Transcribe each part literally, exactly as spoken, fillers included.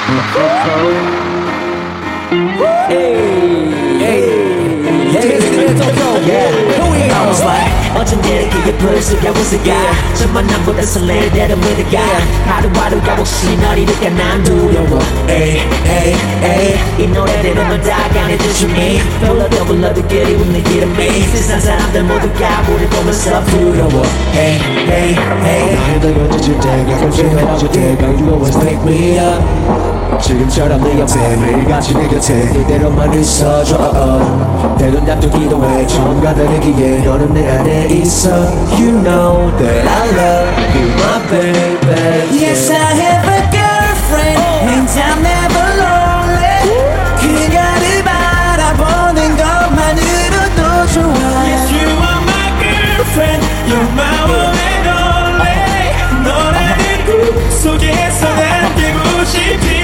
어쩜 이렇게 예쁠 수가 없을까 정말 남보다 설레는 대로 믿을까 하루하루가 혹시 널 잃을까 난 두려워 에이 에이 에이 이 노래 들으면 다 강해지지 me 불러도 불러도 그리운 내 이름이 세상 사람들 모두가 우릴 보면서 부러워 에이 에이 에이 나를 더 연주질 때 가끔씩 헤어질 때가 You always pick me up 지금처럼 내 옆에 매일같이 내 곁에 이대로만 있어줘 때론 납두기도 해 처음 가다르기에 너는 내 안에 있어 You know that I love you my baby Yes I have a girlfriend and I'm never lonely 그녀를 바라보는 것만으로도 좋아 Yes you are my girlfriend You're my one and only 너라는 꿈 속에서 난 깨고 싶지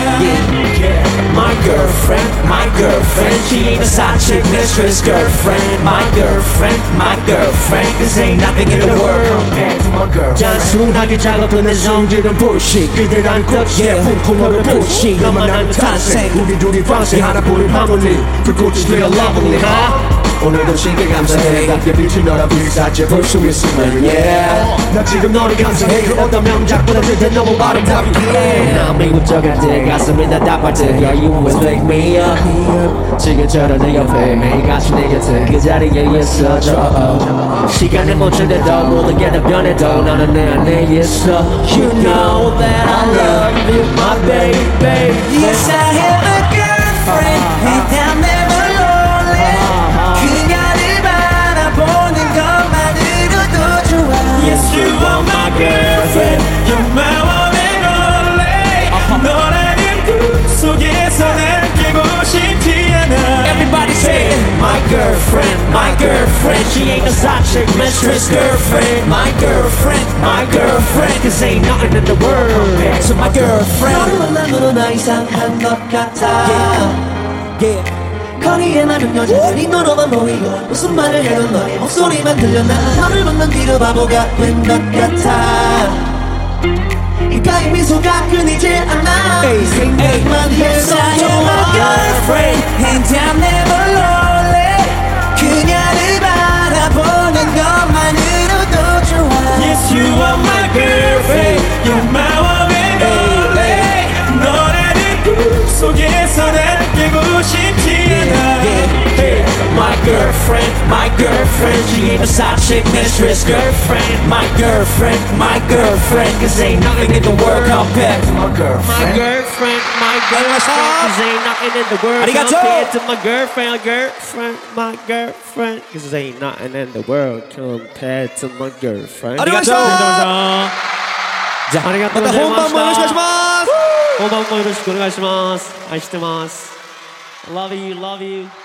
My girlfriend, my girlfriend She ain't a side chick, mistress girlfriend My girlfriend, my girlfriend Cause ain't nothing in the world compared to my girlfriend 단순하게 작업은 내 성질은 bullshit 그들 안고 yeah 쿵쿵거려 bullshit 너만 알면 탄생 우리 둘이 방생 하나뿐인 harmony 불꽃이 되어 lovely huh? 오늘도 신께 감사해 낮게 비친 너라 비싸게 볼 수 있음을 yeah 나 지금 너를 감사해 그 어떤 명작보다 그대 너무 아름답게 yeah. 나 미국적일 때 가슴이 나답할 때 Yeah you always wake me up 지금처럼 내 옆에 매일같이 내 곁에 그 자리에 있어줘 시간을 멈출 때도 모든 게 다 변해도 너는 내 안에 있어 You know that I love you my baby Yes I have a girlfriend and I'm never 그녀를 바라보는 것만으로도 좋아 Yes you are my girlfriend You're my one and only 너라는 꿈 속에서 난 깨고 싶지 않아 Everybody say it My girlfriend, my girlfriend She ain't a side chick, mistress girlfriend My girlfriend, my girlfriend Cause ain't nothing in the world compared to my girlfriend 너를 만남으로 나 이상한 것 같아 Yeah, yeah 거리에 많은 여자들이 너로만 보이고 무슨 말을 해도 너의 목소리만 들려 나 너를 만난 뒤로 바보가 된 것 같아 입가에 미소가 끊이질 않아 생각만 해서 You're my girlfriend and I'm never lonely 그녀를 바라보는 것만으로도 좋아 Yes you are my girlfriend You're my one and only 너라는 꿈 속에서 난 깨고 싶지 My girlfriend, my girlfriend She ain't a side chick, mistress girlfriend My girlfriend, my girlfriend Cause ain't nothing in the world compared to my girlfriend My girlfriend, my girlfriend Cause ain't nothing in the world compared to my girlfriend Girlfriend, my girlfriend Cause ain't nothing in the world compared to my girlfriend 아리가토! 자, 아리가토 また本番もよろしくお願いします本番もよろしくお願いします愛してます Love you, love you